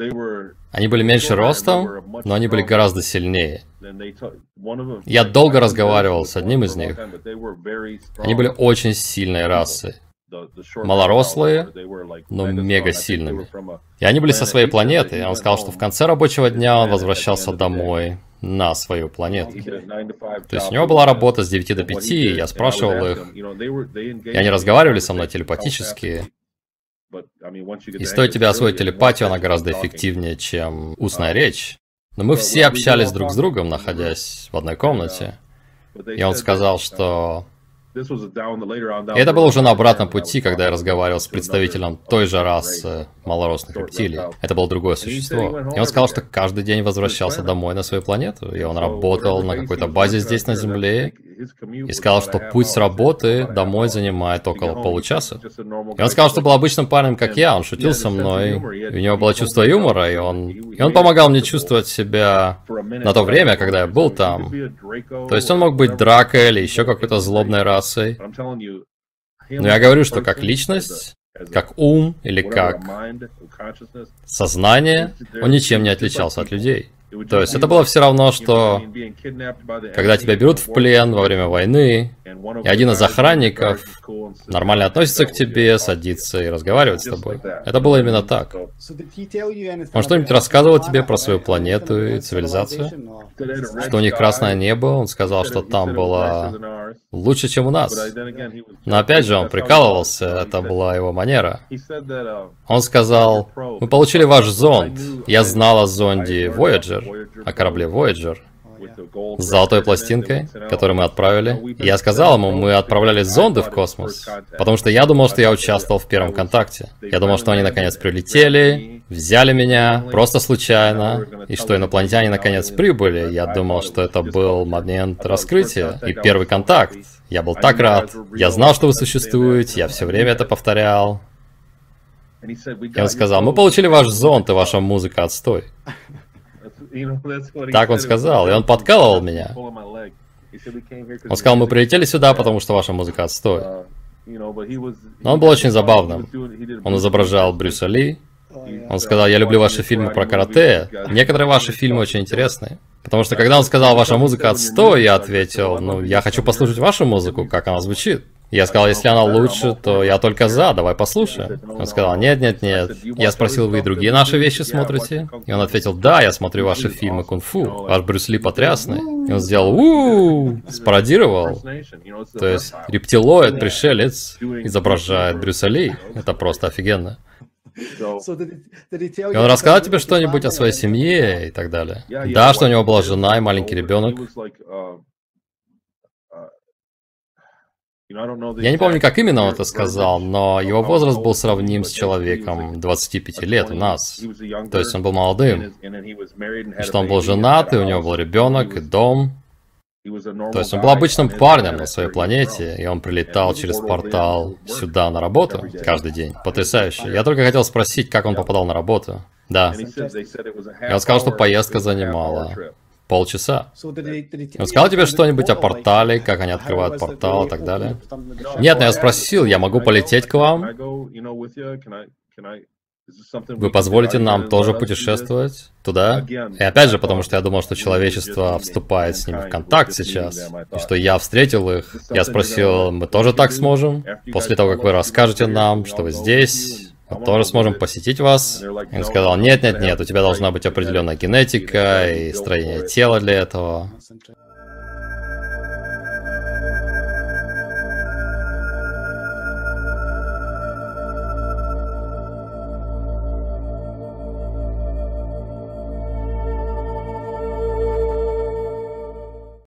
Они были меньше ростом, но они были гораздо сильнее. Я долго разговаривал с одним из них. Они были очень сильной расой. Малорослые, но мега сильными. И они были со своей планеты, и он сказал, что в конце рабочего дня он возвращался домой на свою планету. То есть у него была работа с 9 до 5, и я спрашивал их, и они разговаривали со мной телепатически. И стоит тебе освоить телепатию, она гораздо эффективнее, чем устная речь. Но мы все общались друг с другом, находясь в одной комнате. И он сказал, что... И это было уже на обратном пути, когда я разговаривал с представителем той же расы малорослых рептилий. Это было другое существо. И он сказал, что каждый день возвращался домой на свою планету, и он работал на какой-то базе здесь на Земле, и сказал, что путь с работы домой занимает около получаса. И он сказал, что был обычным парнем, как я, он шутил со мной, и у него было чувство юмора, и он помогал мне чувствовать себя на то время, когда я был там. То есть он мог быть Драко или еще какой-то злобной расой. Но я говорю, что как личность, как ум или как сознание, он ничем не отличался от людей. То есть это было все равно, что когда тебя берут в плен во время войны, и один из охранников нормально относится к тебе, садится и разговаривает с тобой. Это было именно так. Он что-нибудь рассказывал тебе про свою планету и цивилизацию? Что у них красное небо, он сказал, что там было лучше, чем у нас. Но опять же, он прикалывался, это была его манера. Он сказал, мы получили ваш зонд. Я знал о зонде Voyager, о корабле Voyager, с золотой пластинкой, которую мы отправили. И я сказал ему, мы отправляли зонды в космос, потому что я думал, что я участвовал в первом контакте. Я думал, что они наконец прилетели, взяли меня просто случайно, и что инопланетяне наконец прибыли. Я думал, что это был момент раскрытия и первый контакт. Я был так рад. Я знал, что вы существуете, я все время это повторял. И он сказал, мы получили ваш зонд, и ваша музыка отстой. Так он сказал, и он подкалывал меня. Он сказал, мы прилетели сюда, потому что ваша музыка отстой. Но он был очень забавным. Он изображал Брюса Ли. Он сказал, я люблю ваши фильмы про карате. Некоторые ваши фильмы очень интересные. Потому что когда он сказал, ваша музыка отстой, я ответил, ну, я хочу послушать вашу музыку, как она звучит. Я сказал, если она лучше, то я только за, давай послушаем. Он сказал, нет, нет, нет. Я спросил, вы и другие наши вещи смотрите? И он ответил, да, я смотрю ваши фильмы кунг-фу. Ваш Брюс Ли потрясный. И он сделал у-у-у, спародировал. То есть рептилоид, пришелец, изображает Брюса Ли. Это просто офигенно. И он рассказал тебе что-нибудь о своей семье и так далее? Да, что у него была жена и маленький ребенок. Я не помню, как именно он это сказал, но его возраст был сравним с человеком 25 лет у нас. То есть он был молодым. И что он был женат, и у него был ребенок, и дом. То есть он был обычным парнем на своей планете, и он прилетал через портал сюда на работу каждый день. Потрясающе. Я только хотел спросить, как он попадал на работу. Да. И он сказал, что поездка занимала полчаса. Он сказал тебе что-нибудь о портале, как они открывают портал и так далее? Нет, но я спросил, я могу полететь к вам? Вы позволите нам тоже путешествовать туда? И опять же, потому что я думал, что человечество вступает с ними в контакт сейчас, и что я встретил их. Я спросил, мы тоже так сможем? После того, как вы расскажете нам, что вы здесь, мы тоже сможем посетить вас? И он сказал, нет, нет, нет, у тебя должна быть определенная генетика и строение тела для этого.